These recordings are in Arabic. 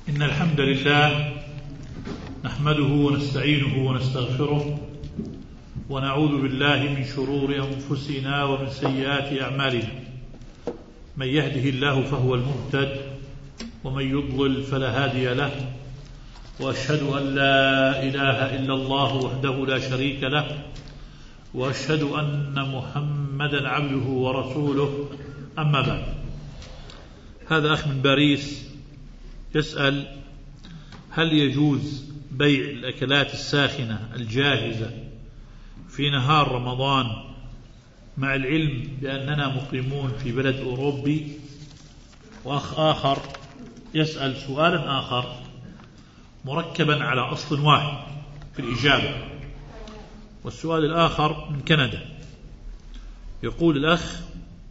إن الحمد لله نحمده ونستعينه ونستغفره ونعوذ بالله من شرور أنفسنا ومن سيئات أعمالنا. من يهده الله فهو المهتد ومن يضلل فلا هادي له، وأشهد أن لا إله إلا الله وحده لا شريك له، وأشهد أن محمدا عبده ورسوله. أما بعد، هذا أخ من باريس يسأل: هل يجوز بيع الأكلات الساخنة الجاهزة في نهار رمضان مع العلم بأننا مقيمون في بلد أوروبي؟ وأخ آخر يسأل سؤالا آخر مركبا على أصل واحد في الإجابة، والسؤال الآخر من كندا. يقول الأخ: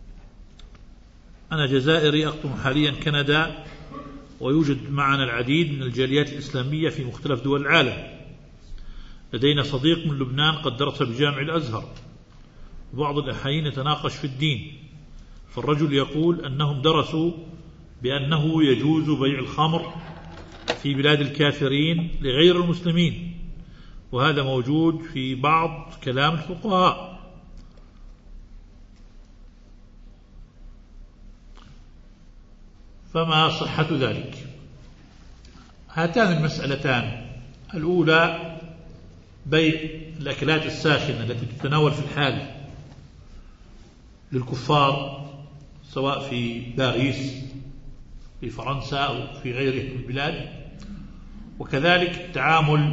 أنا جزائري أقطن حاليا كندا، ويوجد معنا العديد من الجاليات الإسلامية في مختلف دول العالم. لدينا صديق من لبنان قد درس بجامع الأزهر، وبعض الأحيان يتناقش في الدين، فالرجل يقول أنهم درسوا بأنه يجوز بيع الخمر في بلاد الكافرين لغير المسلمين، وهذا موجود في بعض كلام الفقهاء. فما صحة ذلك؟ هاتان المسألتان: الأولى بيع الأكلات الساخنة التي تتناول في الحال للكفار سواء في باريس في فرنسا أو في غيره من البلاد، وكذلك التعامل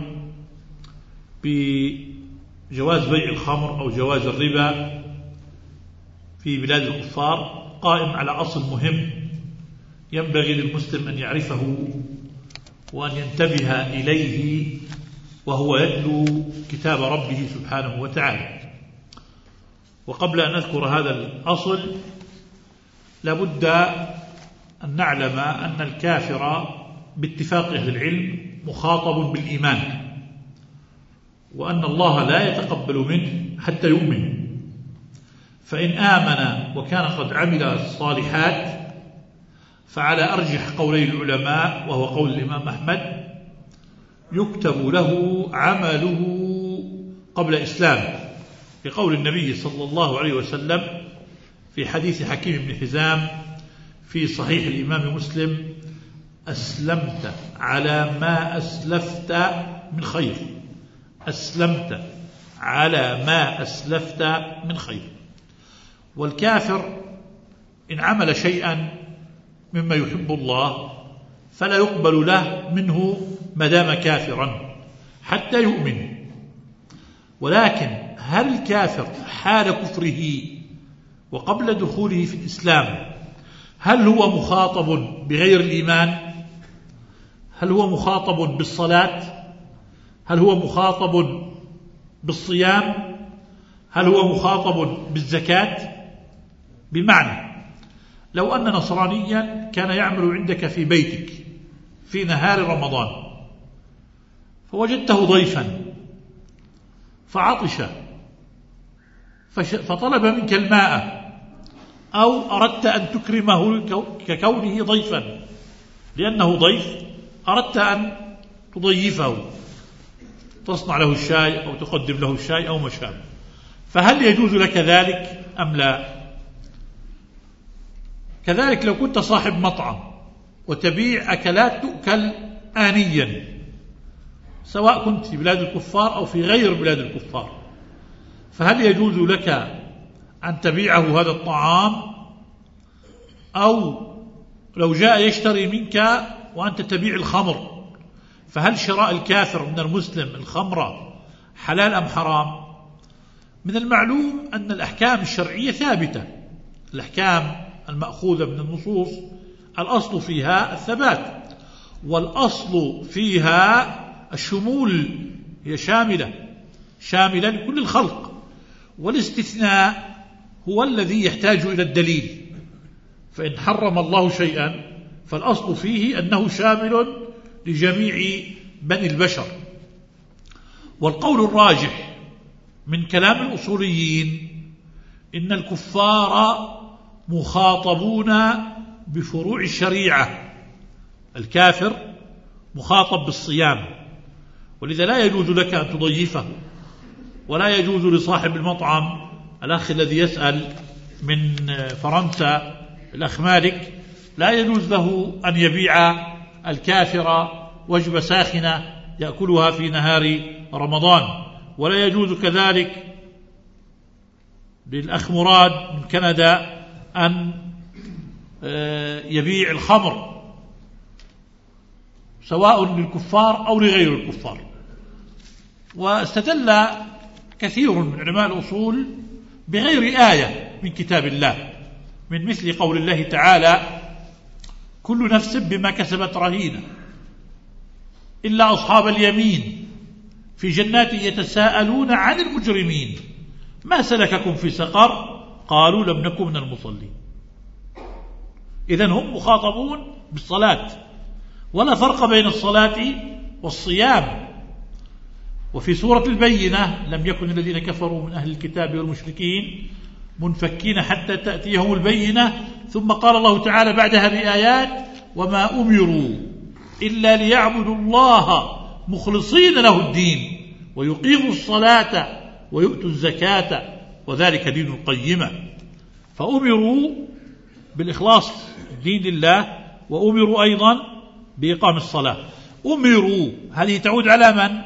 بجواز بيع الخمر أو جواز الربا في بلاد الكفار قائم على أصل مهم ينبغي للمسلم أن يعرفه وأن ينتبه إليه، وهو يتلو كتاب ربه سبحانه وتعالى. وقبل أن أذكر هذا الأصل لابد أن نعلم أن الكافر باتفاق أهل العلم مخاطب بالإيمان، وأن الله لا يتقبل منه حتى يؤمن. فإن آمن وكان قد عمل الصالحات فعلى أرجح قولي العلماء، وهو قول الإمام أحمد، يكتب له عمله قبل إسلامه، لقول النبي صلى الله عليه وسلم في حديث حكيم بن حزام في صحيح الإمام مسلم: أسلمت على ما أسلفت من خير، أسلمت على ما أسلفت من خير. والكافر إن عمل شيئا مما يحب الله فلا يقبل له منه ما دام كافرا حتى يؤمن. ولكن هل الكافر حال كفره وقبل دخوله في الإسلام هل هو مخاطب بغير الإيمان؟ هل هو مخاطب بالصلاة؟ هل هو مخاطب بالصيام؟ هل هو مخاطب بالزكاة؟ بمعنى لو أن نصرانيا كان يعمل عندك في بيتك في نهار رمضان، فوجدته ضيفا فعطش فطلب منك الماء، أو أردت أن تكرمه ككونه ضيفا، لأنه ضيف أردت أن تضيفه، تصنع له الشاي أو تقدم له الشاي أو ما شابه، فهل يجوز لك ذلك أم لا؟ كذلك لو كنت صاحب مطعم وتبيع أكلات تؤكل آنيا، سواء كنت في بلاد الكفار أو في غير بلاد الكفار، فهل يجوز لك أن تبيعه هذا الطعام؟ أو لو جاء يشتري منك وأنت تبيع الخمر، فهل شراء الكافر من المسلم الخمر حلال أم حرام؟ من المعلوم أن الأحكام الشرعية ثابتة، الأحكام المأخوذة من النصوص الأصل فيها الثبات، والأصل فيها الشمول، هي شاملة لكل الخلق، والاستثناء هو الذي يحتاج إلى الدليل. فإن حرم الله شيئا فالأصل فيه أنه شامل لجميع بني البشر. والقول الراجح من كلام الأصوليين إن الكفار مخاطبون بفروع الشريعة، الكافر مخاطب بالصيام، ولذا لا يجوز لك أن تضيفه، ولا يجوز لصاحب المطعم الأخ الذي يسأل من فرنسا الأخ مالك، لا يجوز له أن يبيع الكافر وجبة ساخنة يأكلها في نهار رمضان، ولا يجوز كذلك للأخ مراد من كندا أن يبيع الخمر سواء للكفار أو لغير الكفار. واستدل كثير من علماء الأصول بغير آية من كتاب الله، من مثل قول الله تعالى: كل نفس بما كسبت رهينة إلا أصحاب اليمين في جنات يتساءلون عن المجرمين ما سلككم في سقر قالوا لم نكن من المصلين. إذن هم مخاطبون بالصلاة، ولا فرق بين الصلاة والصيام. وفي سورة البينة: لم يكن الذين كفروا من أهل الكتاب والمشركين منفكين حتى تأتيهم البينة. ثم قال الله تعالى بعدها بآيات: وما أمروا إلا ليعبدوا الله مخلصين له الدين ويقيموا الصلاة ويؤتوا الزكاة وذلك دين القيمة. فأمروا بالإخلاص الدين لله، وأمروا أيضا بإقام الصلاة. أمروا هذه تعود على من؟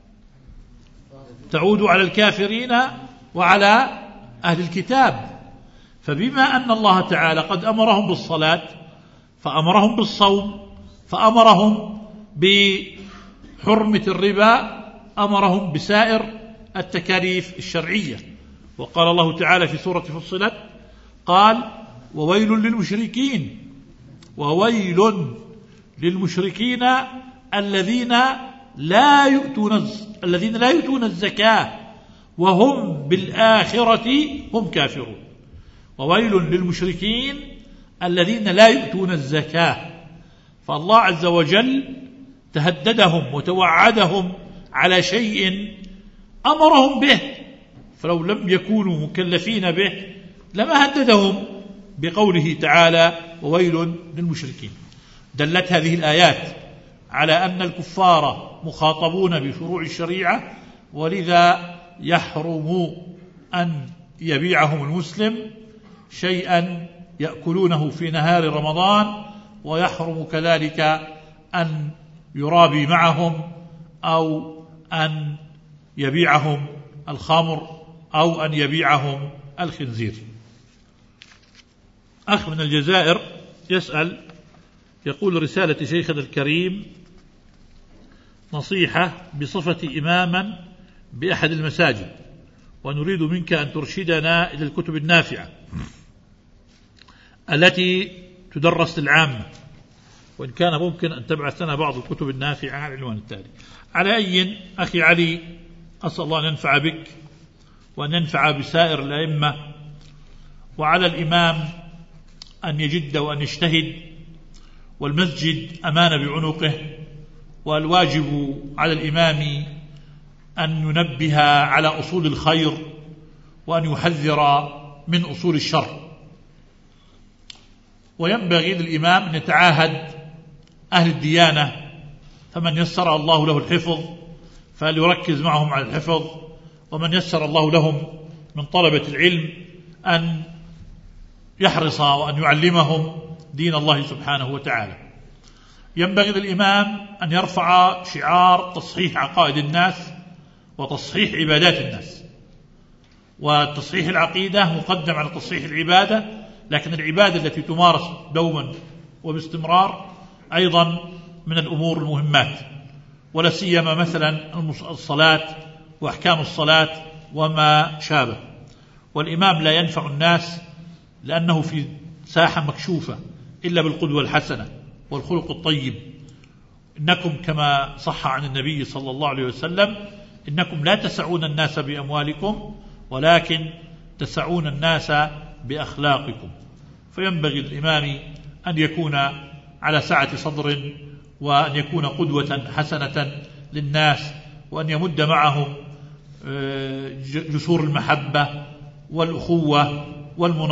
تعود على الكافرين وعلى أهل الكتاب. فبما أن الله تعالى قد أمرهم بالصلاة، فأمرهم بالصوم، فأمرهم بحرمة الربا، أمرهم بسائر التكاليف الشرعية. وقال الله تعالى في سورة فصلت قال: وويل للمشركين، وويل للمشركين الذين لا يؤتون الزكاة وهم بالآخرة هم كافرون. وويل للمشركين الذين لا يؤتون الزكاة. فالله عز وجل تهددهم وتوعدهم على شيء أمرهم به، فلو لم يكونوا مكلفين به لما هددهم بقوله تعالى: وويل للمشركين. دلت هذه الآيات على أن الكفار مخاطبون بفروع الشريعة، ولذا يحرم أن يبيعهم المسلم شيئا يأكلونه في نهار رمضان، ويحرم كذلك أن يرابي معهم أو أن يبيعهم الخمر أو أن يبيعهم الخنزير. أخ من الجزائر يسأل يقول: رسالة شيخنا الكريم نصيحة بصفة إماما بأحد المساجد، ونريد منك أن ترشدنا إلى الكتب النافعة التي تدرس للعامة، وإن كان ممكن أن تبعث لنا بعض الكتب النافعة على العنوان التالي. على أي أخي علي، أسأل الله أن ينفع بك وأن ينفع بسائر الأئمة، وعلى الإمام أن يجد وأن يجتهد، والمسجد أمانة بعنقه، والواجب على الإمام أن ينبه على أصول الخير وأن يحذر من أصول الشر. وينبغي للإمام أن يتعاهد أهل الديانة، فمن يسر الله له الحفظ فليركز معهم على الحفظ، ومن يسر الله لهم من طلبة العلم أن يحرص وأن يعلمهم دين الله سبحانه وتعالى. ينبغي للإمام أن يرفع شعار تصحيح عقائد الناس وتصحيح عبادات الناس، وتصحيح العقيدة مقدم على تصحيح العبادة، لكن العبادة التي تمارس دوما وباستمرار أيضا من الأمور المهمات، ولا سيما مثلا الصلاة وأحكام الصلاة وما شابه. والإمام لا ينفع الناس لأنه في ساحة مكشوفة إلا بالقدوة الحسنة والخلق الطيب. إنكم كما صح عن النبي صلى الله عليه وسلم: إنكم لا تسعون الناس بأموالكم ولكن تسعون الناس بأخلاقكم. فينبغي الإمام أن يكون على سعة صدر، وأن يكون قدوة حسنة للناس، وأن يمد معهم جسور المحبة والأخوة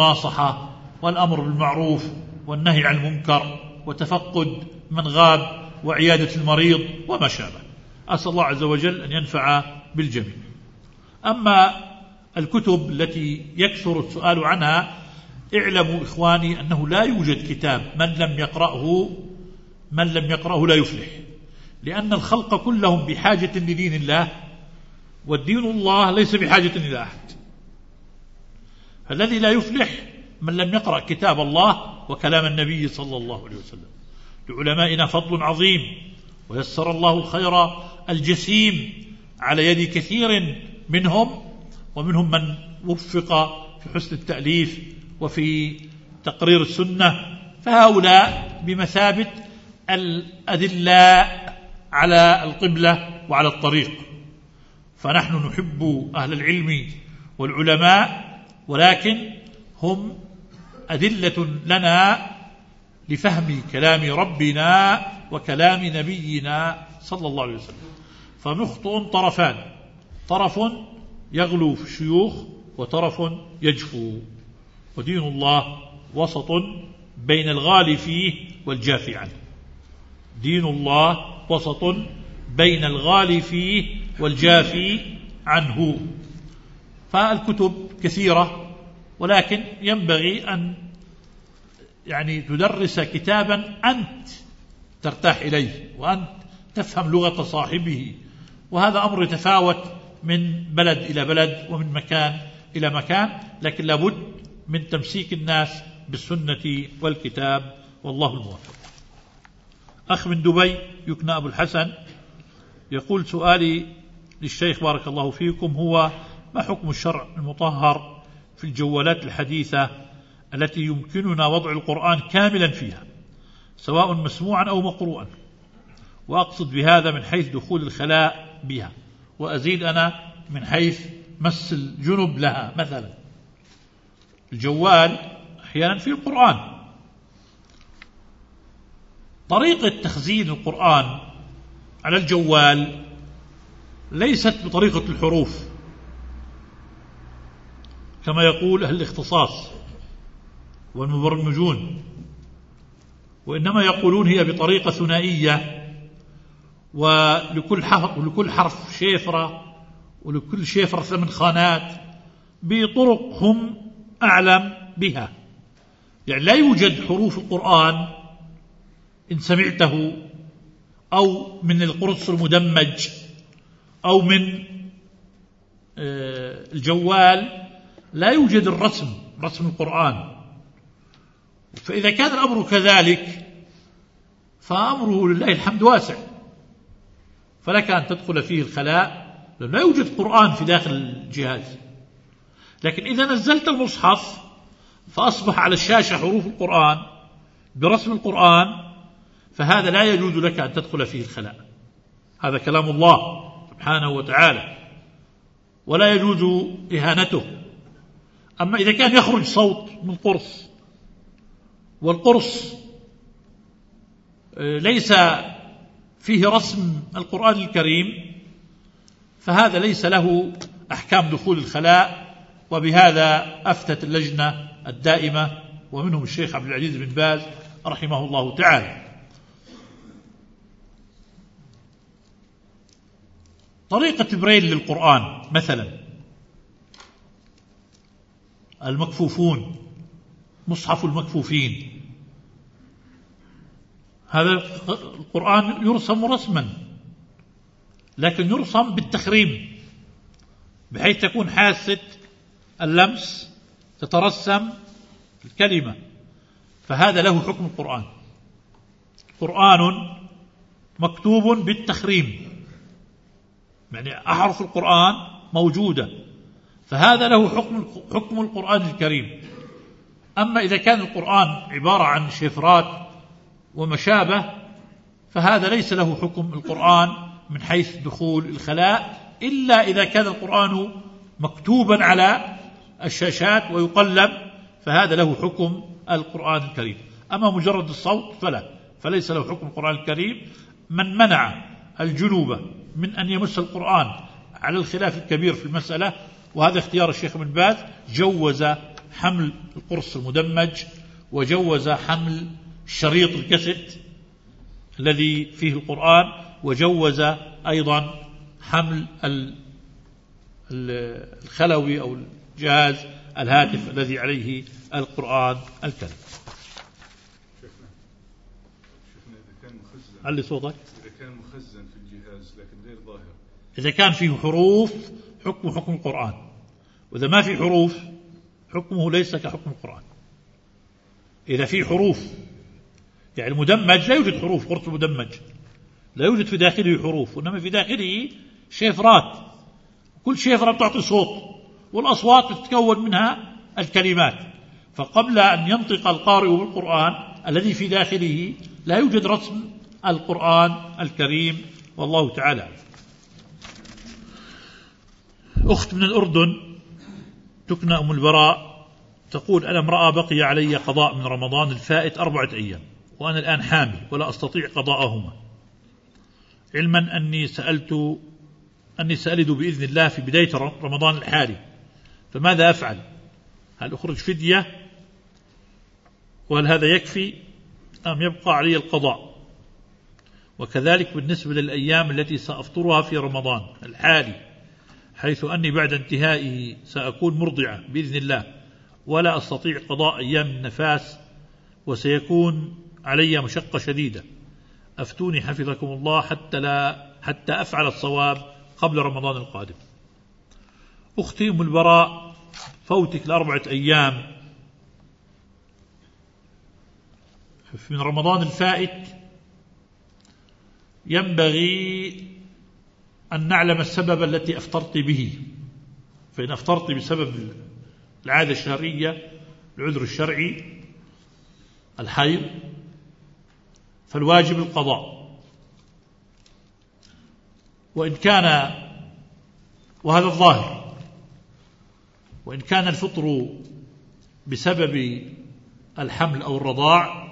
والمناصحة والأمر بالمعروف والنهي عن المنكر وتفقد من غاب وعيادة المريض وما شابه. أسأل الله عز وجل أن ينفع بالجميع. أما الكتب التي يكثر السؤال عنها، اعلموا إخواني أنه لا يوجد كتاب من لم يقرأه لا يفلح، لأن الخلق كلهم بحاجة لدين الله، والدين الله ليس بحاجة إلى أحد. الذي لا يفلح من لم يقرأ كتاب الله وكلام النبي صلى الله عليه وسلم. لعلمائنا فضل عظيم، ويسر الله الخير الجسيم على يد كثير منهم، ومنهم من وفق في حسن التأليف وفي تقرير السنة، فهؤلاء بمثابة الأدلاء على القبلة وعلى الطريق. فنحن نحب أهل العلم والعلماء، ولكن هم أدلة لنا لفهم كلام ربنا وكلام نبينا صلى الله عليه وسلم. فنخطئ طرفان، طرف يغلو في الشيوخ وطرف يجفو، ودين الله وسط بين الغالي فيه والجافي عنه. دين الله وسط بين الغالي فيه والجافي عنه. فالكتب كثيرة، ولكن ينبغي أن تدرس كتابا أنت ترتاح إليه وأنت تفهم لغة صاحبه، وهذا أمر يتفاوت من بلد إلى بلد ومن مكان إلى مكان، لكن لابد من تمسيك الناس بالسنة والكتاب، والله الموفق. أخ من دبي يكنى أبو الحسن يقول: سؤالي للشيخ بارك الله فيكم هو: ما حكم الشرع المطهر في الجوالات الحديثة التي يمكننا وضع القرآن كاملا فيها، سواء مسموعا أو مقروءا؟ وأقصد بهذا من حيث دخول الخلاء بها، وأزيد أنا من حيث مس الجنب لها. مثلا الجوال أحيانا في القرآن. طريقة تخزين القرآن على الجوال ليست بطريقة الحروف كما يقول أهل الاختصاص والمبرمجون، وإنما يقولون هي بطريقة ثنائية، ولكل حرف شفرة، ولكل شفرة 8 خانات، بطرق هم أعلم بها. يعني لا يوجد حروف القرآن إن سمعته، أو من القرص المدمج، أو من الجوال، لا يوجد رسم القرآن. فإذا كان الأمر كذلك فأمره لله الحمد واسع، فلك أن تدخل فيه الخلاء، لأنه لا يوجد قرآن في داخل الجهاز. لكن إذا نزلت المصحف فأصبح على الشاشة حروف القرآن برسم القرآن، فهذا لا يجوز لك أن تدخل فيه الخلاء. هذا كلام الله سبحانه وتعالى، ولا يجوز إهانته. أما إذا كان يخرج صوت من قرص، والقرص ليس فيه رسم القرآن الكريم، فهذا ليس له أحكام دخول الخلاء. وبهذا أفتت اللجنة الدائمة، ومنهم الشيخ عبد العزيز بن باز رحمه الله تعالى. طريقة بريل للقرآن مثلا، المكفوفون، مصحف المكفوفين، هذا القرآن يرسم رسما، لكن يرسم بالتخريم، بحيث تكون حاسة اللمس تترسم الكلمة، فهذا له حكم القرآن. قرآن مكتوب بالتخريم، يعني أحرف القرآن موجودة، فهذا له حكم القرآن الكريم. أما إذا كان القرآن عبارة عن شفرات وما شابه، فهذا ليس له حكم القرآن من حيث دخول الخلاء، إلا إذا كان القرآن مكتوبا على الشاشات ويقلب، فهذا له حكم القرآن الكريم. أما مجرد الصوت فليس له حكم القرآن الكريم. من منع الجنوب من أن يمس القرآن على الخلاف الكبير في المسألة، وهذا اختيار الشيخ بن باز، جوز حمل القرص المدمج، وجوز حمل شريط الكاسيت الذي فيه القرآن، وجوز أيضا حمل الخلوي أو الجهاز الهاتف الذي عليه القرآن الكريم. علي صوتك. إذا كان مخزن في الجهاز لكن غير ظاهر، إذا كان فيه حروف حكم القرآن، وإذا ما في حروف حكمه ليس كحكم القرآن. إذا في حروف، يعني المدمج لا يوجد حروف، قرص المدمج لا يوجد في داخله حروف، وإنما في داخله شفرات، كل شفرة تعطي صوت، والأصوات تتكون منها الكلمات. فقبل أن ينطق القارئ بالقرآن الذي في داخله لا يوجد رسم القرآن الكريم، والله تعالى. أخت من الأردن تكنى أم البراء تقول: أنا امرأة بقي علي قضاء من رمضان الفائت 4 أيام، وأنا الآن حامل ولا أستطيع قضاءهما، علما أني سألد بإذن الله في بداية رمضان الحالي، فماذا أفعل؟ هل أخرج فدية؟ وهل هذا يكفي أم يبقى علي القضاء؟ وكذلك بالنسبة للأيام التي سأفطرها في رمضان الحالي، حيث أني بعد انتهائه سأكون مرضعة بإذن الله ولا أستطيع قضاء أيام النفاس، وسيكون علي مشقة شديدة، أفتوني حفظكم الله حتى أفعل الصواب قبل رمضان القادم. أختي أم البراء، فوتك ل4 أيام من رمضان الفائت ينبغي أن نعلم السبب التي أفطرت به، فإن أفطرت بسبب العادة الشهرية، العذر الشرعي، الحيض، فالواجب القضاء. وإن كان، وهذا الظاهر، وإن كان الفطر بسبب الحمل أو الرضاع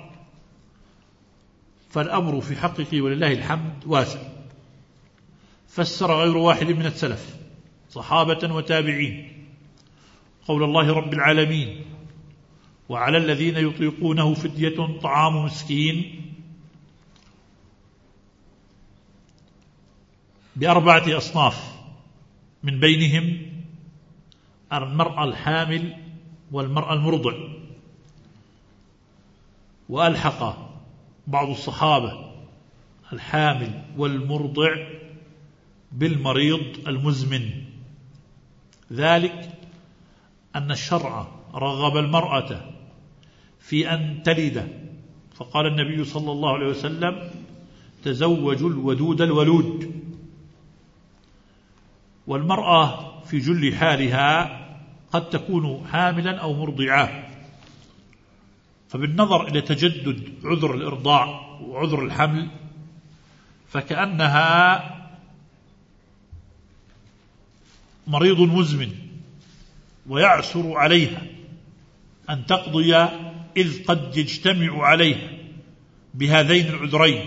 فالأمر في حقك ولله الحمد واسع. فسر غير واحد من السلف صحابة وتابعين قول الله رب العالمين: وعلى الذين يطيقونه فدية طعام مسكين، ب4 أصناف، من بينهم المرأة الحامل والمرأة المرضع. وألحق بعض الصحابة الحامل والمرضع بالمريض المزمن، ذلك أن الشرع رغب المرأة في أن تلد، فقال النبي صلى الله عليه وسلم: تزوجوا الودود الولود. والمرأة في جل حالها قد تكون حاملا أو مرضعة، فبالنظر إلى تجدد عذر الإرضاع وعذر الحمل فكأنها مريض مزمن، ويعسر عليها أن تقضي، إذ قد يجتمع عليها بهذين العذرين،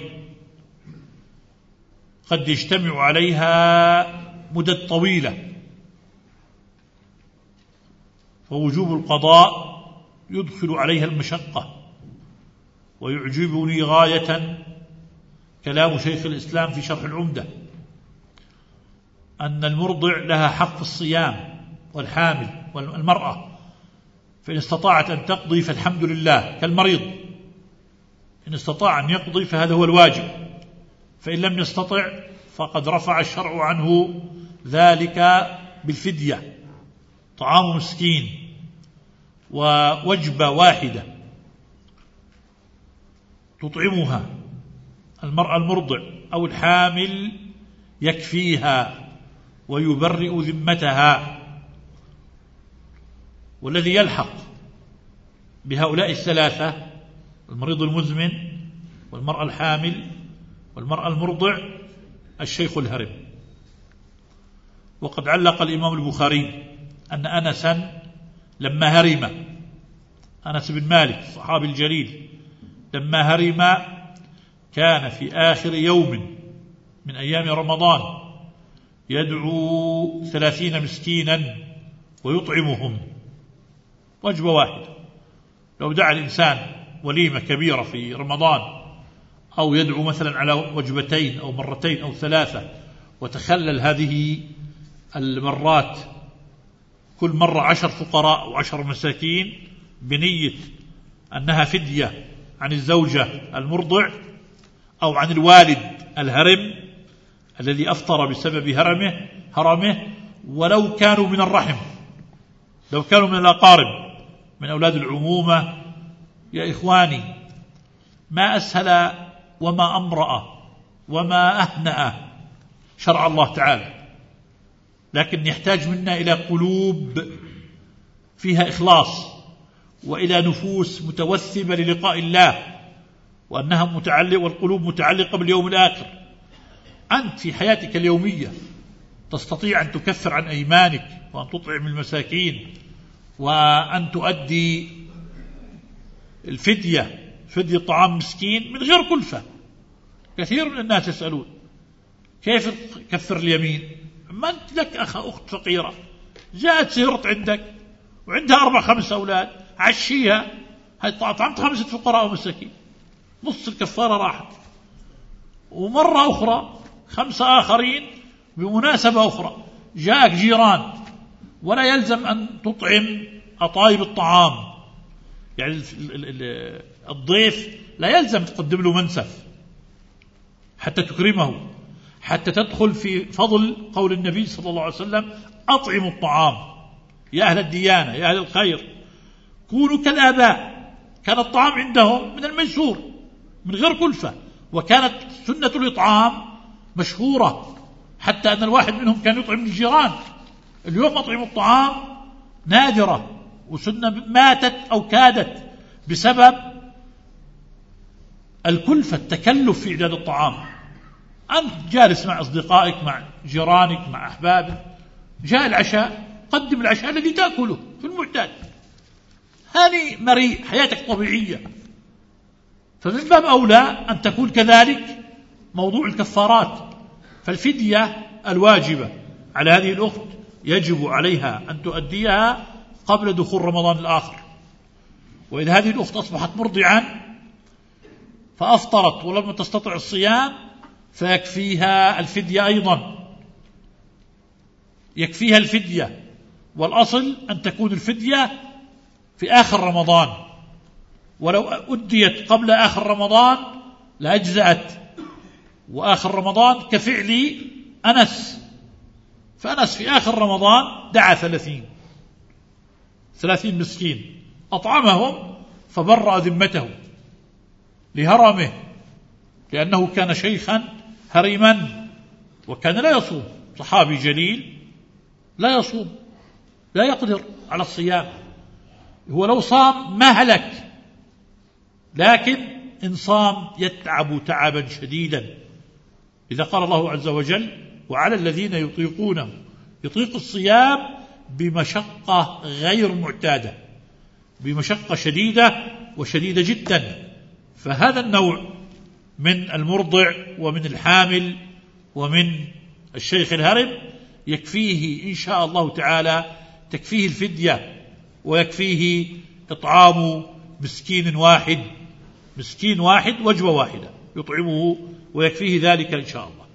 قد يجتمع عليها مدة طويلة، ووجوب القضاء يدخل عليها المشقة. ويعجبني غاية كلام شيخ الإسلام في شرح العمدة أن المرضع لها حق في الصيام، والحامل والمرأة، فإن استطاعت أن تقضي فالحمد لله كالمريض، إن استطاع أن يقضي فهذا هو الواجب، فإن لم يستطع فقد رفع الشرع عنه ذلك بالفدية، طعام مسكين ووجبة واحدة تطعمها المرأة المرضع أو الحامل يكفيها ويبرئ ذمتها. والذي يلحق بهؤلاء الثلاثة، المريض المزمن والمرأة الحامل والمرأة المرضع، الشيخ الهرم. وقد علق الإمام البخاري أن أنسا لما هرم، أنس بن مالك الصحابي الجليل، لما هرم كان في آخر يوم من أيام رمضان يدعو 30 مسكينا ويطعمهم وجبة واحدة. لو دعا الإنسان وليمة كبيرة في رمضان أو يدعو مثلا على وجبتين أو مرتين أو ثلاثة، وتخلل هذه المرات كل مرة 10 فقراء و10 مساكين بنية أنها فدية عن الزوجة المرضع أو عن الوالد الهرم الذي أفطر بسبب هرمه، ولو كانوا من الرحم، لو كانوا من الأقارب، من أولاد العمومة. يا إخواني، ما أسهل وما أمرأ وما أهنأ شرع الله تعالى، لكن يحتاج منا إلى قلوب فيها إخلاص، وإلى نفوس متوثبة للقاء الله، وأنها متعلقة، والقلوب متعلقة باليوم الآخر. أنت في حياتك اليومية تستطيع أن تكفر عن أيمانك، وأن تطعم المساكين، وأن تؤدي الفدية، فدية طعام مسكين من غير كلفة. كثير من الناس يسألون كيف كفر اليمين؟ ما أنت لك أخت فقيرة جاءت سهرت عندك وعندها 4-5 أولاد، عشيها، طعمت 5 فقراء ومساكين، نص الكفارة راحت. ومرة أخرى 5 آخرين بمناسبة أخرى، جاءك جيران، ولا يلزم أن تطعم أطايب الطعام، يعني الضيف لا يلزم تقدم له منسف حتى تكرمه، حتى تدخل في فضل قول النبي صلى الله عليه وسلم: أطعموا الطعام يا أهل الديانة، يا أهل الخير، كونوا كالآباء. كان الطعام عندهم من الميسور من غير كلفة، وكانت سنة الإطعام مشهورة، حتى أن الواحد منهم كان يطعم الجيران. اليوم أطعم الطعام نادرة، وسنة ماتت أو كادت بسبب الكلفة، التكلف في إعداد الطعام. أنت جالس مع أصدقائك، مع جيرانك، مع أحبابك، جاء العشاء، قدم العشاء الذي تأكله في المعتاد، هذه مريء، حياتك طبيعية. فمن باب أولى أن تكون كذلك موضوع الكفارات. فالفدية الواجبة على هذه الأخت يجب عليها أن تؤديها قبل دخول رمضان الآخر. وإذا هذه الأخت أصبحت مرضعا فأفطرت ولم تستطع الصيام، فيكفيها الفدية أيضا، يكفيها الفدية. والأصل أن تكون الفدية في آخر رمضان، ولو أديت قبل آخر رمضان لأجزأت. وآخر رمضان كفعل أنس، فأنس في آخر رمضان دعا 30 مسكين أطعمهم فبرأ ذمته لهرمه، لأنه كان شيخا هرما وكان لا يصوم، صحابي جليل لا يصوم، لا يقدر على الصيام. هو لو صام ما هلك، لكن إن صام يتعب تعبا شديدا. إذا قال الله عز وجل: وعلى الذين يطيقونه، يطيق الصيام بمشقة غير معتادة، بمشقة شديدة وشديدة جدا. فهذا النوع من المرضع ومن الحامل ومن الشيخ الهرم يكفيه إن شاء الله تعالى، تكفيه الفدية، ويكفيه إطعام مسكين واحد وجبة واحدة يطعمه، ويكفيه ذلك إن شاء الله.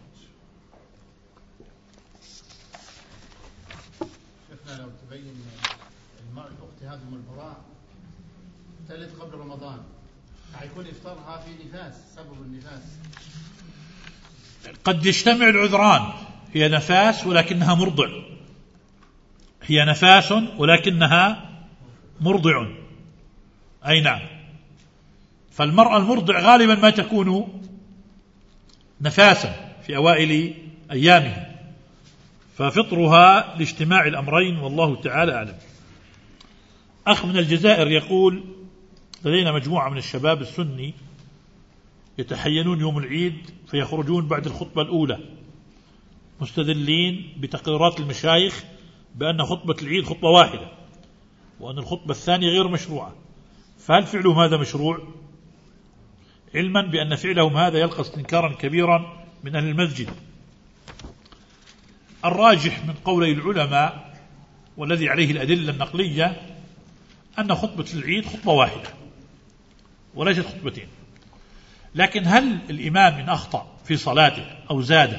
شيخنا، لو تبين الأخت هذه من البراء تلد قبل رمضان، حيكون إفطارها في نفاس، سبب النفاس. قد يجتمع العذران، هي نفاس ولكنها مرضع، هي نفاس ولكنها مرضع، أي نعم. فالمرأة المرضع غالبا ما تكون نفاسا في أوائل أيامها، ففطرها لاجتماع الأمرين، والله تعالى أعلم. أخ من الجزائر يقول: لدينا مجموعة من الشباب السني يتحينون يوم العيد فيخرجون بعد الخطبة الأولى مستدلين بتقريرات المشايخ بأن خطبة العيد خطبة واحدة، وأن الخطبة الثانية غير مشروعة، فهل فعلهم هذا مشروع؟ علما بأن فعلهم هذا يلقى استنكارا كبيرا من أهل المسجد. الراجح من قولي العلماء والذي عليه الأدلة النقلية أن خطبة العيد خطبة واحدة وليست خطبتين، لكن هل الإمام إن أخطأ في صلاته أو زاد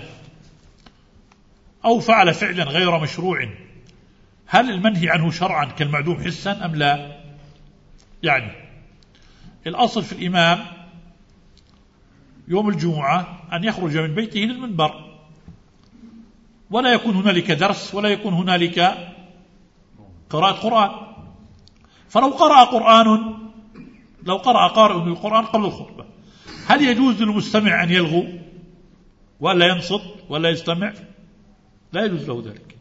أو فعل فعلا غير مشروع هل المنهي عنه شرعا كالمعدوم حسا أم لا؟ يعني الأصل في الإمام يوم الجمعة أن يخرج من بيته للمنبر ولا يكون هنالك درس ولا يكون هنالك قراءة قرآن. فلو قرأ قارئ القرآن قبل الخطبة هل يجوز للمستمع أن يلغو ولا ينصت ولا يستمع؟ لا يجوز له ذلك.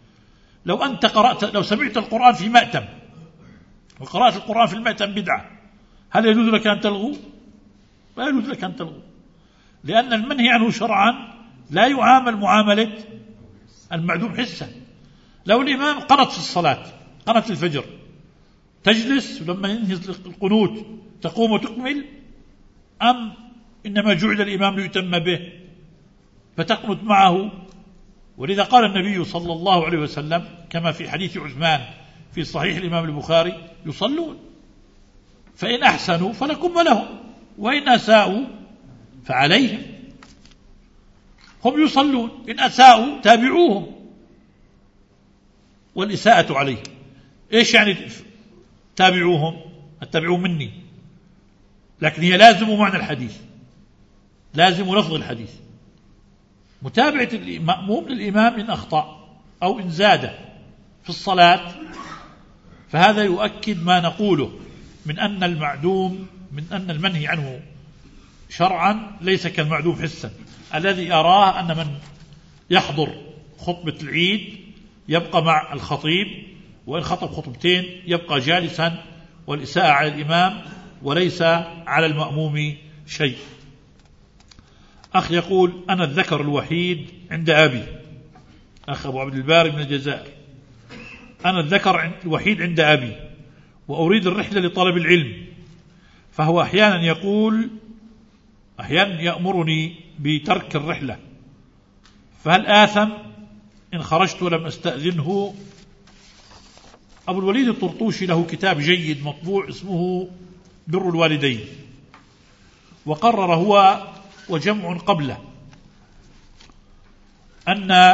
لو سمعت القرآن في مأتم وقراءة القرآن في المأتم بدعة هل يجوز لك أن تلغو؟ لا يجوز لك أن تلغو، لأن المنهي عنه شرعا لا يعامل معاملة المعدوم حسا. لو الإمام قنت في الصلاة قنت الفجر تجلس ولما ينهي القنوت تقوم وتكمل، أم إنما جعل الإمام ليتم به فتقنت معه؟ ولذا قال النبي صلى الله عليه وسلم كما في حديث عثمان في صحيح الإمام البخاري: يصلون فإن أحسنوا فلكم ولهم وإن أساءوا فعليهم. هم يصلون، إن أساءوا تابعوهم والإساءة عليهم. إيش يعني تابعوهم؟ اتبعوا مني، لكن هي لازم معنى الحديث، لازم لفظ الحديث. متابعة المأموم للإمام إن أخطأ أو إن زاد في الصلاة فهذا يؤكد ما نقوله من أن المنهي عنه شرعا ليس كالمعدوم حسا، الذي أراه أن من يحضر خطبة العيد يبقى مع الخطيب، وإن خطب خطبتين يبقى جالسا، والإساءة على الإمام وليس على المأموم شيء. أخ يقول: أنا الذكر الوحيد عند أبي، أخ أبو عبد الباري من الجزائر، أنا الذكر الوحيد عند أبي وأريد الرحلة لطلب العلم، فهو أحيانا يأمرني بترك الرحلة، فهل آثم إن خرجت ولم أستأذنه؟ أبو الوليد الطرطوشي له كتاب جيد مطبوع اسمه بر الوالدين، وقرر هو وجمع قبله أن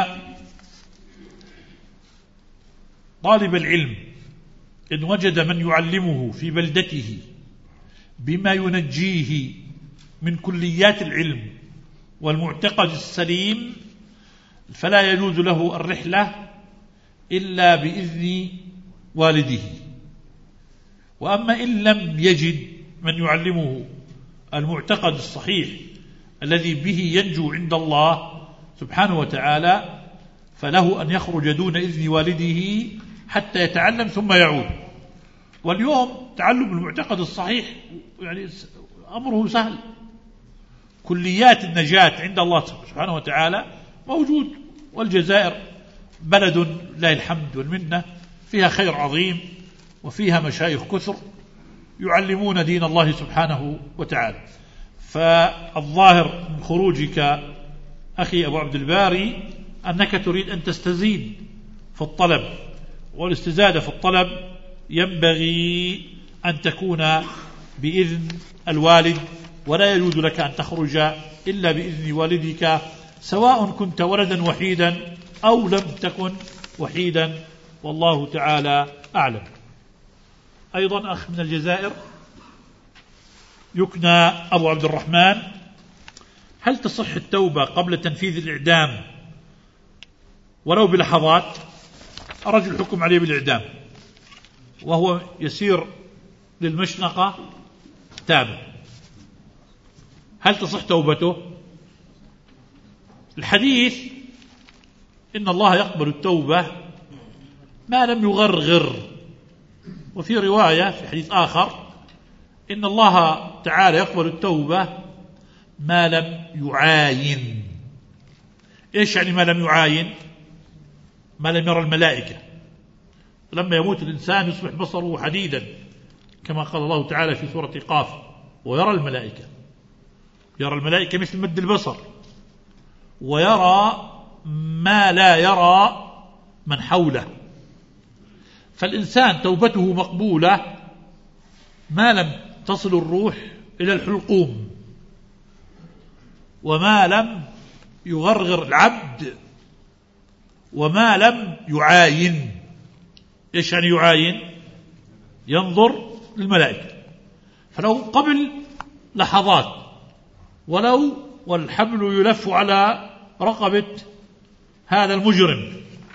طالب العلم إن وجد من يعلمه في بلدته بما ينجيه من كليات العلم والمعتقد السليم فلا يجوز له الرحلة إلا بإذن والده. وأما إن لم يجد من يعلمه المعتقد الصحيح الذي به ينجو عند الله سبحانه وتعالى فله أن يخرج دون إذن والده حتى يتعلم ثم يعود. واليوم تعلم المعتقد الصحيح يعني أمره سهل، كليات النجاة عند الله سبحانه وتعالى موجود، والجزائر بلد لا الحمد والمنة فيها خير عظيم وفيها مشايخ كثر يعلمون دين الله سبحانه وتعالى. فالظاهر من خروجك أخي أبو عبد الباري أنك تريد أن تستزيد في الطلب، والاستزادة في الطلب ينبغي أن تكون بإذن الوالد، ولا يجوز لك أن تخرج إلا بإذن والدك، سواء كنت ولدا وحيدا أو لم تكن وحيدا، والله تعالى أعلم. أيضا أخ من الجزائر يكنى أبو عبد الرحمن: هل تصح التوبة قبل تنفيذ الإعدام ولو بلحظات؟ الرجل حكم عليه بالإعدام وهو يسير للمشنقة تاب، هل تصح توبته؟ الحديث إن الله يقبل التوبة ما لم يغرغر، وفي رواية في حديث آخر إن الله تعالى يقبل التوبة ما لم يعاين. إيش يعني ما لم يعاين؟ ما لم يرى الملائكة. لما يموت الإنسان يصبح بصره حديدا كما قال الله تعالى في سورة قاف: ويرى الملائكة، يرى الملائكة مثل مد البصر، ويرى ما لا يرى من حوله. فالإنسان توبته مقبولة ما لم تصل الروح إلى الحلقوم، وما لم يغرغر العبد وما لم يعاين. إيش يعني يعاين؟ ينظر للملائكة. فلو قبل لحظات ولو والحبل يلف على رقبة هذا المجرم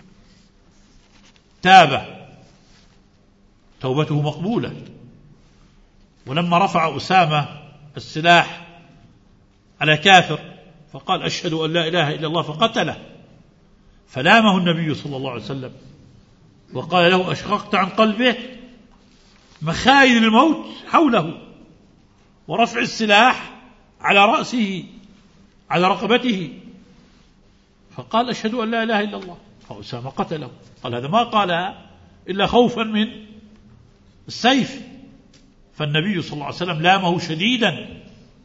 تاب، توبته مقبولة. ولما رفع أسامة السلاح على كافر فقال أشهد أن لا إله إلا الله فقتله، فلامه النبي صلى الله عليه وسلم وقال له أشققت عن قلبه؟ مخايل الموت حوله ورفع السلاح على رأسه على رقبته، فقال أشهد أن لا إله إلا الله، فأسامة قتله. قال هذا ما قالها إلا خوفا من السيف، فالنبي صلى الله عليه وسلم لامه شديدا.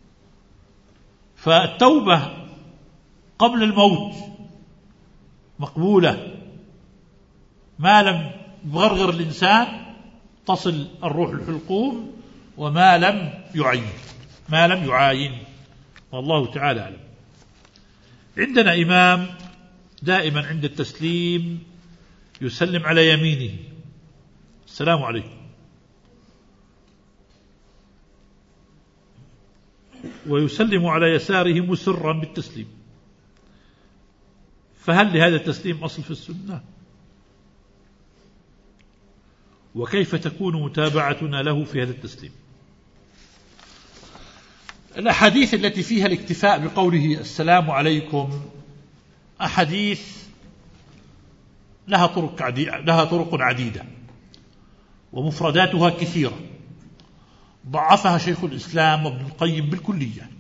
فالتوبة قبل الموت مقبولة ما لم يغرغر الإنسان تصل الروح الحلقوم، وما لم يعاين والله تعالى أعلم. عندنا إمام دائما عند التسليم يسلم على يمينه السلام عليكم، ويسلم على يساره مسرا بالتسليم، فهل لهذا التسليم أصل في السنة؟ وكيف تكون متابعتنا له في هذا التسليم؟ الأحاديث التي فيها الاكتفاء بقوله السلام عليكم أحاديث لها طرق عديدة ومفرداتها كثيرة، ضعفها شيخ الإسلام وابن القيم بالكلية،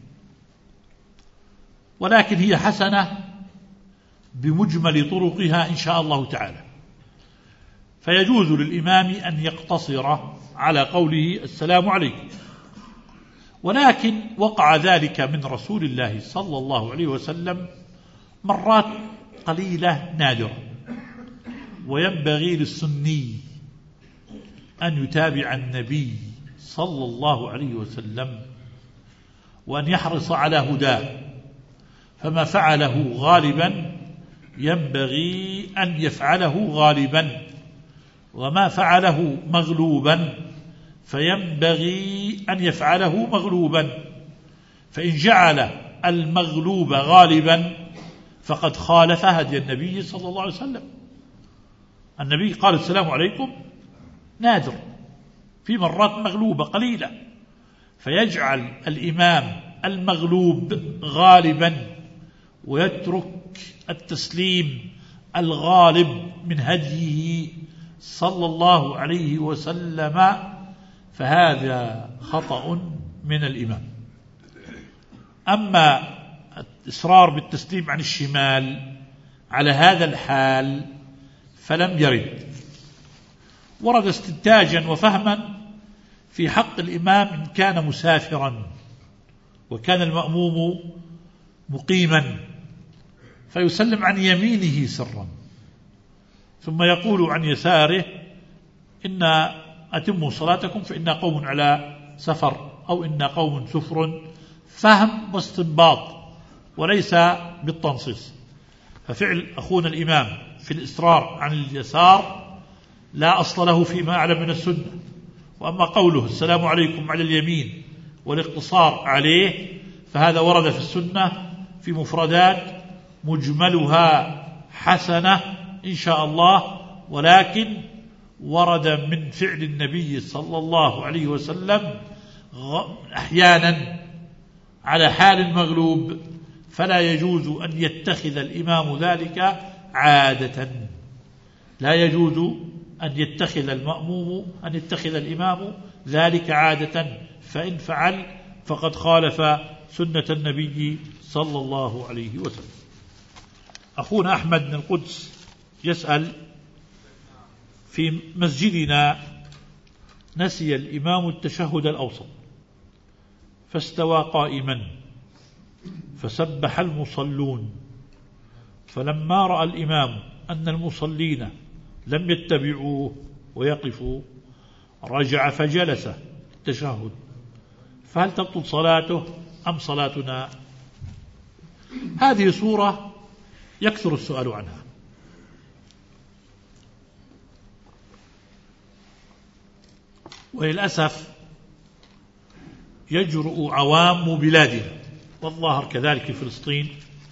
ولكن هي حسنة بمجمل طرقها إن شاء الله تعالى. فيجوز للإمام أن يقتصر على قوله السلام عليكم، ولكن وقع ذلك من رسول الله صلى الله عليه وسلم مرات قليلة نادرة، وينبغي للسني أن يتابع النبي صلى الله عليه وسلم وأن يحرص على هداه، فما فعله غالبا ينبغي أن يفعله غالبا، وما فعله مغلوبا فينبغي أن يفعله مغلوبا. فإن جعل المغلوب غالبا فقد خالف هدي النبي صلى الله عليه وسلم. النبي قال السلام عليكم نادر، في مرات مغلوبة قليلة، فيجعل الإمام المغلوب غالبا ويترك التسليم الغالب من هديه صلى الله عليه وسلم، فهذا خطأ من الإمام. أما الإصرار بالتسليم عن الشمال على هذا الحال فلم يرد. ورد استنتاجا وفهما في حق الإمام إن كان مسافرا وكان المأموم مقيما، فيسلم عن يمينه سرا ثم يقول عن يساره إن أتموا صلاتكم فإن قوم على سفر أو إن قوم سفر، فهم واستنباط وليس بالتنصيص. ففعل أخونا الإمام في الإصرار عن اليسار لا أصل له فيما أعلم من السنة. وأما قوله السلام عليكم على اليمين والاقتصار عليه فهذا ورد في السنة في مفردات مجملها حسنة إن شاء الله، ولكن ورد من فعل النبي صلى الله عليه وسلم أحيانا على حال المغلوب، فلا يجوز أن يتخذ الإمام ذلك عادة، لا يجوز أن يتخذ الإمام ذلك عادة، فإن فعل فقد خالف سنة النبي صلى الله عليه وسلم. أخونا أحمد بن القدس يسأل: في مسجدنا نسي الإمام التشهد الأوسط فاستوى قائما فسبح المصلون، فلما رأى الإمام أن المصلين لم يتبعوه ويقفوا رجع فجلس التشهد، فهل تبطل صلاته أم صلاتنا؟ هذه صورة يكثر السؤال عنها. وللأسف يجرؤ عوام بلادنا، والظاهر كذلك في فلسطين،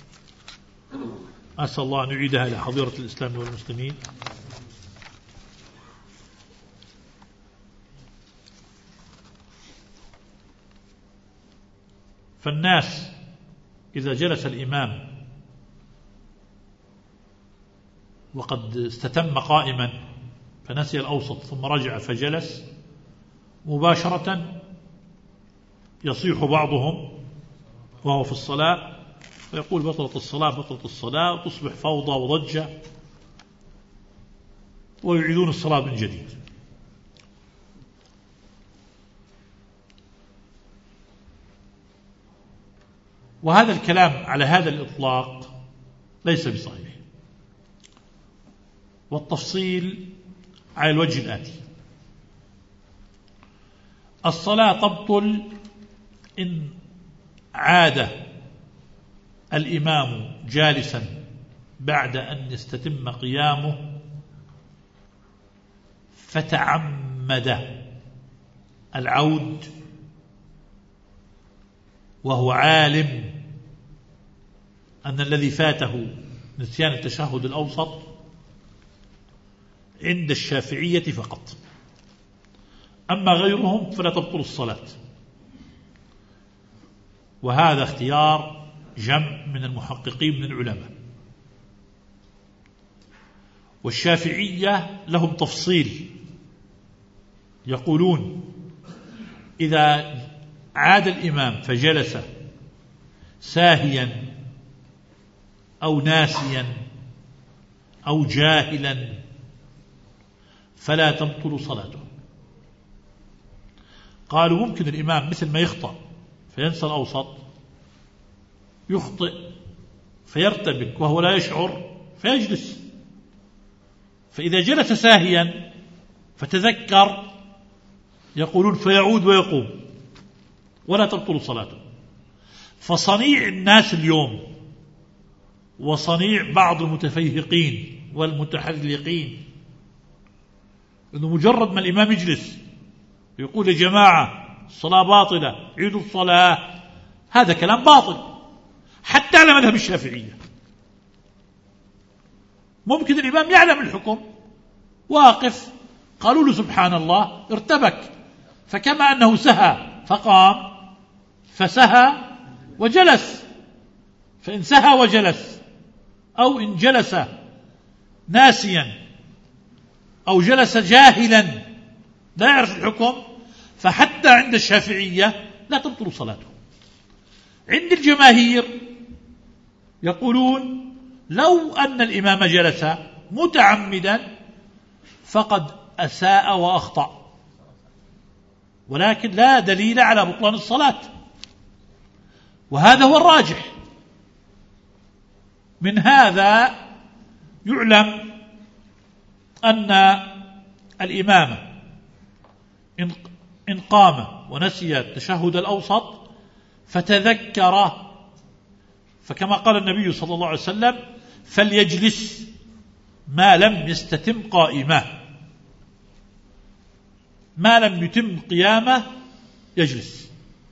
أسأل الله أن يعيدها إلى حضيرة الإسلام والمسلمين، فالناس إذا جلس الإمام وقد استتم قائما فنسي الأوسط ثم رجع فجلس، مباشرة يصيح بعضهم وهو في الصلاة فيقول بطلت الصلاة بطلت الصلاة، وتصبح فوضى وضجة ويعيدون الصلاة من جديد. وهذا الكلام على هذا الإطلاق ليس بصحيح، والتفصيل على الوجه الآتي: الصلاة تبطل إن عاد الإمام جالسا بعد أن يستتم قيامه فتعمد العود وهو عالم أن الذي فاته نسيان التشهد الأوسط عند الشافعية فقط، أما غيرهم فلا تبطل الصلاة. وهذا اختيار جمع من المحققين من العلماء. والشافعية لهم تفصيل، يقولون إذا عاد الإمام فجلس ساهيا أو ناسيا أو جاهلا فلا تبطل صلاته. قالوا ممكن الإمام مثل ما يخطأ فينسى الأوسط، يخطئ فيرتبك وهو لا يشعر فيجلس، فإذا جلس ساهيا فتذكر يقولون فيعود ويقوم ولا تبطل صلاته. فصنيع الناس اليوم وصنيع بعض المتفيهقين والمتحلقين أنه مجرد ما الإمام يجلس يقول يا جماعة الصلاة باطلة عيدوا الصلاة، هذا كلام باطل حتى على مذهب الشافعية. ممكن الإمام يعلم الحكم واقف، قالوا له سبحان الله ارتبك، فكما أنه سهى فقام فسهى وجلس، فإن سهى وجلس أو إن جلس ناسيا أو جلس جاهلا لا يعرف الحكم فحتى عند الشافعية لا تبطل صلاته. عند الجماهير يقولون لو أن الإمام جلس متعمدا فقد أساء وأخطأ، ولكن لا دليل على بطلان الصلاة، وهذا هو الراجح. من هذا يعلم أن الإمام إن قام ونسي التشهد الأوسط فتذكر، فكما قال النبي صلى الله عليه وسلم فليجلس ما لم يستتم قائمة، ما لم يتم قيامه يجلس.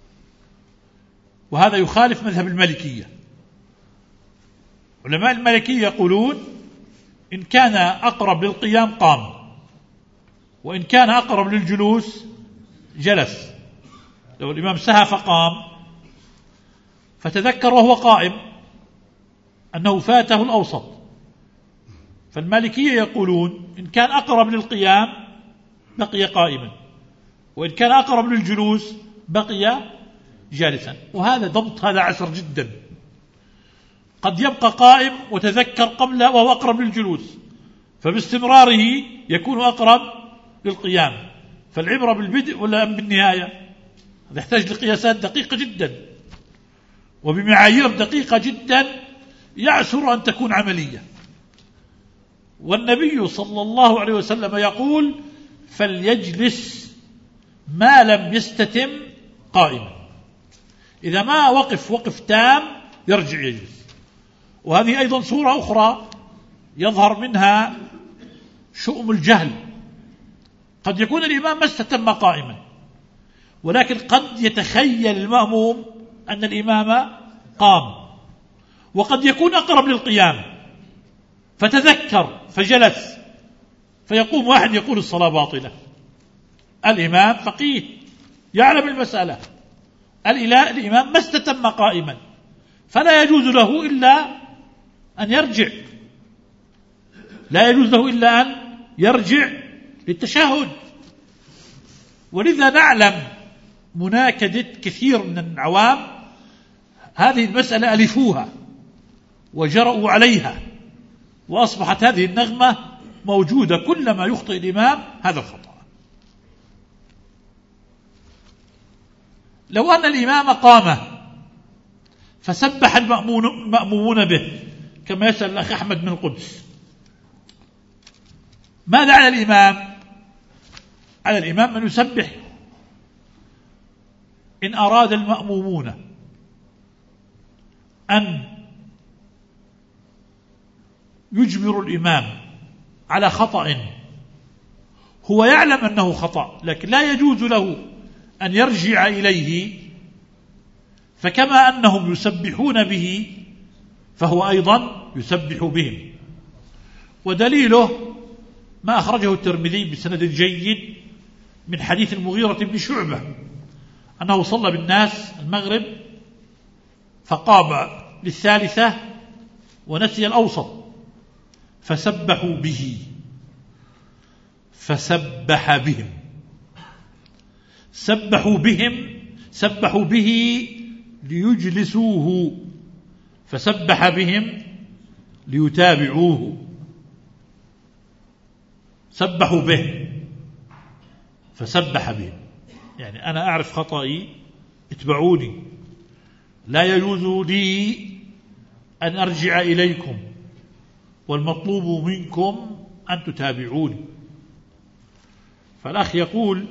وهذا يخالف مذهب المالكية. علماء المالكية يقولون إن كان أقرب للقيام قام، وإن كان أقرب للجلوس جلس. لو الإمام سهى فقام فتذكر وهو قائم أنه فاته الأوسط، فالمالكية يقولون إن كان أقرب للقيام بقي قائما، وإن كان أقرب للجلوس بقي جالسا. وهذا ضبط هذا عسر جدا، قد يبقى قائم وتذكر قبله وهو أقرب للجلوس، فباستمراره يكون أقرب للقيام. فالعبرة بالبدء ولا بالنهاية؟ هذا يحتاج لقياسات دقيقة جدا وبمعايير دقيقة جدا يعسر أن تكون عملية. والنبي صلى الله عليه وسلم يقول فليجلس ما لم يستتم قائما. إذا ما وقف وقف تام يرجع يجلس. وهذه أيضا صورة أخرى يظهر منها شؤم الجهل. قد يكون الإمام ما استتم قائما، ولكن قد يتخيل المأموم أن الإمام قام، وقد يكون أقرب للقيام فتذكر فجلس، فيقوم واحد يقول الصلاة باطلة. الإمام فقيه يعلم المسألة، الإمام ما استتم قائما، فلا يجوز له إلا أن يرجع، لا يجوز له إلا أن يرجع للتشهد. ولذا نعلم مناكدة كثير من العوام هذه المسألة ألفوها وجرؤوا عليها، وأصبحت هذه النغمة موجودة، كلما يخطئ الإمام هذا الخطأ. لو أن الإمام قام فسبح المأمومون به كما يسأل الأخ أحمد من القدس، ماذا على الإمام؟ على الإمام أن يسبح. إن أراد المأمومون أن يجبروا الإمام على خطأ هو يعلم أنه خطأ، لكن لا يجوز له أن يرجع إليه، فكما أنهم يسبحون به فهو أيضا يسبح بهم. ودليله ما أخرجه الترمذي بسند جيد من حديث المغيرة بن شعبة أنه صلى بالناس المغرب فقام للثالثة ونسي الأوسط فسبحوا به، فسبح بهم، سبحوا به ليجلسوه، فسبح بهم ليتابعوه، سبحوا به فسبح بهم. يعني أنا أعرف خطئي اتبعوني، لا يجوز لي أن أرجع إليكم، والمطلوب منكم أن تتابعوني. فالأخ يقول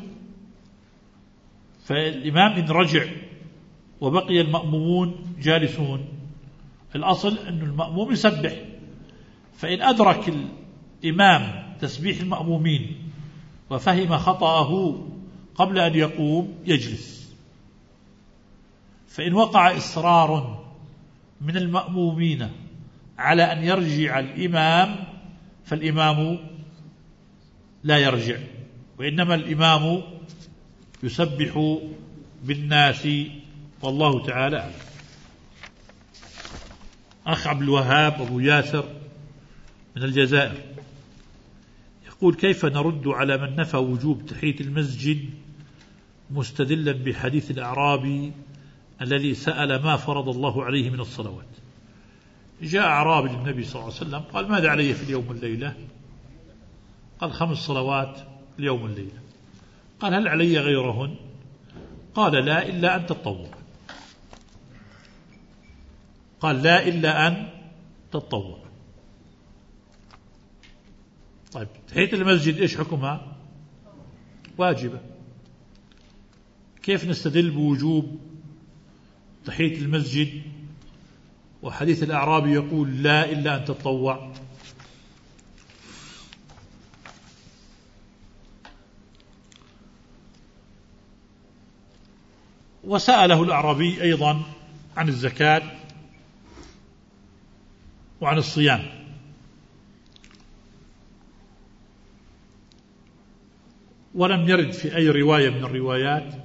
فالإمام إن رجع وبقي المأمومون جالسون، الأصل أن المأموم يسبح، فإن أدرك الإمام تسبيح المأمومين وفهم خطأه قبل أن يقوم يجلس. فإن وقع إصرار من المأمومين على أن يرجع الإمام فالإمام لا يرجع، وإنما الإمام يسبح بالناس، والله تعالى أعلم. أخ عبد الوهاب أبو ياسر من الجزائر يقول كيف نرد على من نفى وجوب تحية المسجد مستدلا بحديث الأعرابي الذي سأل ما فرض الله عليه من الصلوات؟ جاء أعرابي للنبي صلى الله عليه وسلم قال ماذا علي في اليوم والليلة؟ قال 5 صلوات اليوم والليلة. قال هل علي غيرهن؟ قال لا إلا أن تتطوع. قال لا إلا أن تتطوع. طيب تحية المسجد إيش حكمها؟ واجبة. كيف نستدل بوجوب تحية المسجد وحديث الأعرابي يقول لا إلا أن تتطوع؟ وسأله الأعرابي أيضا عن الزكاة وعن الصيام، ولم يرد في أي رواية من الروايات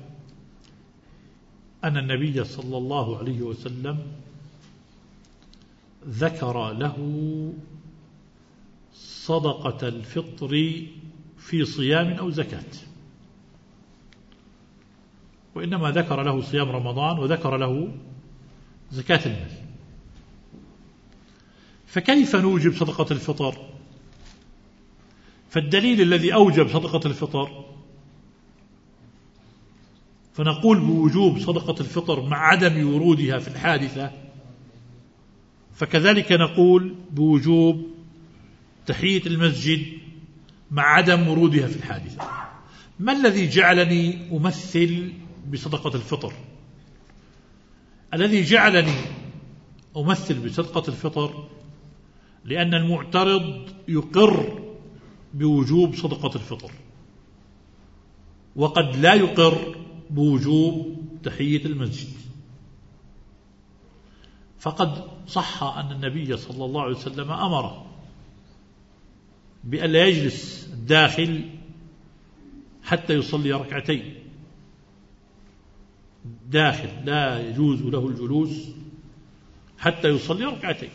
أن النبي صلى الله عليه وسلم ذكر له صدقة الفطر في صيام أو زكاة، وإنما ذكر له صيام رمضان وذكر له زكاة المال. فكيف نوجب صدقة الفطر؟ فالدليل الذي أوجب صدقة الفطر فنقول بوجوب صدقة الفطر مع عدم ورودها في الحادثة، فكذلك نقول بوجوب تحية المسجد مع عدم ورودها في الحادثة. ما الذي جعلني أمثل بصدقة الفطر؟ الذي جعلني أمثل بصدقة الفطر لأن المعترض يقر بوجوب صدقة الفطر وقد لا يقر بوجوب تحية المسجد. فقد صح أن النبي صلى الله عليه وسلم أمر بأن لا يجلس الداخل حتى يصلي ركعتين، داخل لا يجوز له الجلوس حتى يصلي ركعتين.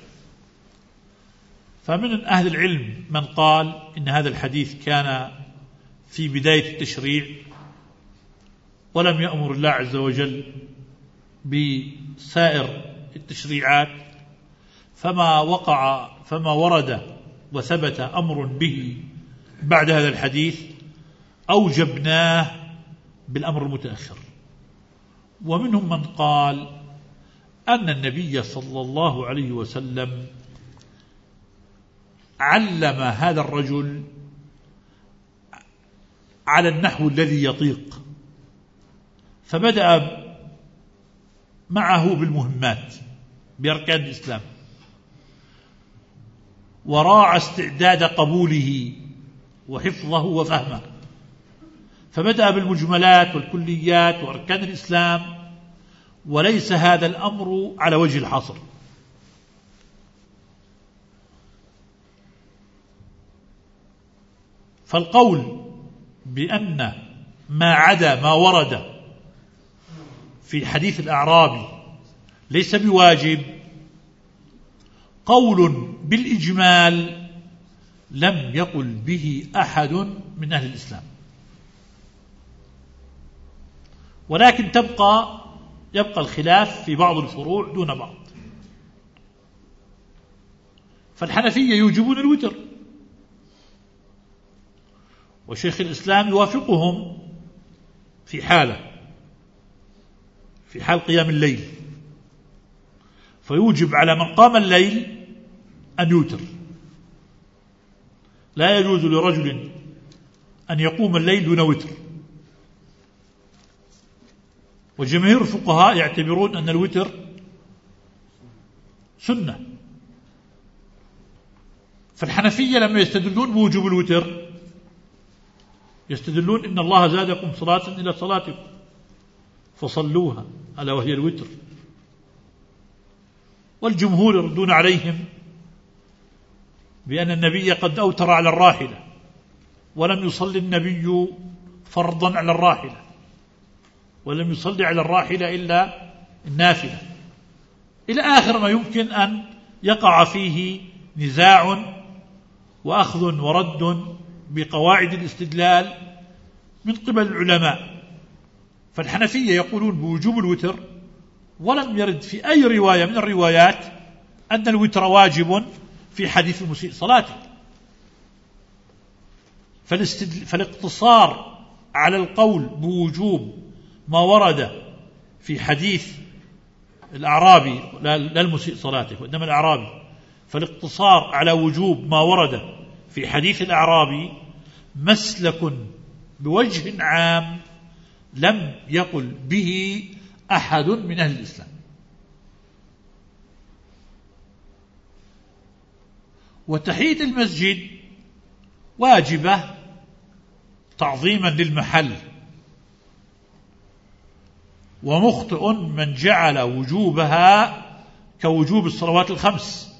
فمن أهل العلم من قال إن هذا الحديث كان في بداية التشريع ولم يأمر الله عز وجل بسائر التشريعات، فما ورد وثبت أمر به بعد هذا الحديث أوجبناه بالأمر المتأخر. ومنهم من قال أن النبي صلى الله عليه وسلم علم هذا الرجل على النحو الذي يطيق، فبدأ معه بالمهمات بأركان الإسلام وراعى استعداد قبوله وحفظه وفهمه، فبدأ بالمجملات والكليات وأركان الإسلام، وليس هذا الأمر على وجه الحصر. فالقول بأن ما عدا ما ورد في حديث الأعرابي ليس بواجب قول بالإجمال لم يقل به أحد من أهل الإسلام، ولكن يبقى الخلاف في بعض الفروع دون بعض. فالحنفية يوجبون الوتر، وشيخ الإسلام يوافقهم في حال قيام الليل، فيوجب على من قام الليل أن يوتر. لا يجوز لرجل أن يقوم الليل دون وتر. وجماهير الفقهاء يعتبرون أن الوتر سنة. فالحنفية لما يستدلون بوجوب الوتر يستدلون إن الله زادكم صلاة إلى صلاتكم فصلوها، ألا وهي الوتر. والجمهور يردون عليهم بأن النبي قد أوتر على الراحلة ولم يصلي النبي فرضا على الراحلة، ولم يصلي على الراحلة إلا النافلة، إلى آخر ما يمكن أن يقع فيه نزاع وأخذ ورد بقواعد الاستدلال من قبل العلماء. فالحنفية يقولون بوجوب الوتر، ولم يرد في أي رواية من الروايات أن الوتر واجب في حديث المسيء صلاته. فالاقتصار على القول بوجوب ما ورد في حديث الأعرابي، لا المسيء صلاته وإنما الأعرابي، فالاقتصار على وجوب ما ورد في حديث الأعرابي مسلك بوجه عام لم يقل به أحد من أهل الإسلام. وتحية المسجد واجبة تعظيما للمحل، ومخطئ من جعل وجوبها كوجوب الصلوات الخمس.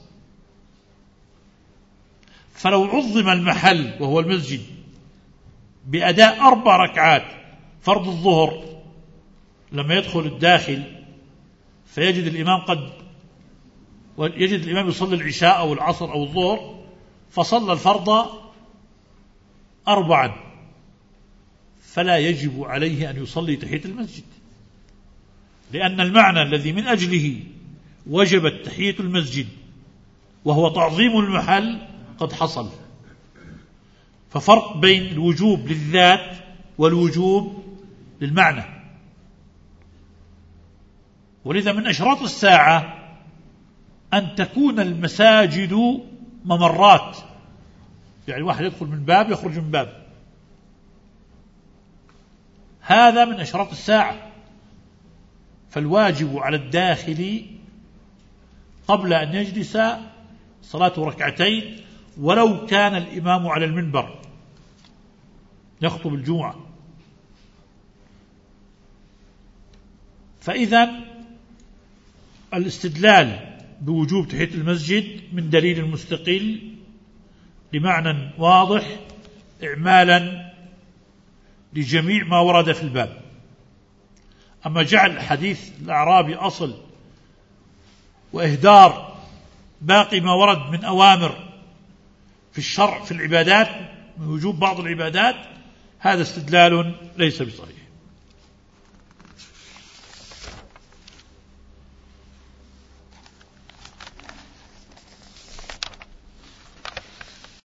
فلو عظم المحل وهو المسجد بأداء 4 ركعات فرض الظهر، لما يدخل الداخل فيجد الإمام يصلي العشاء أو العصر أو الظهر، فصلى الفرض 4، فلا يجب عليه أن يصلي تحية المسجد، لأن المعنى الذي من أجله وجبت تحية المسجد وهو تعظيم المحل قد حصل. ففرق بين الوجوب للذات والوجوب للمعنى. ولذا من أشراط الساعة أن تكون المساجد ممرات، يعني واحد يدخل من باب يخرج من باب، هذا من أشراط الساعة. فالواجب على الداخل قبل أن يجلس صلاة ركعتين ولو كان الإمام على المنبر يخطب الجمعة. فإذا الاستدلال بوجوب تحية المسجد من دليل مستقل لمعنى واضح إعمالا لجميع ما ورد في الباب. أما جعل حديث الأعرابي أصل وإهدار باقي ما ورد من أوامر في الشرع في العبادات من وجوب بعض العبادات، هذا استدلال ليس بصحيح.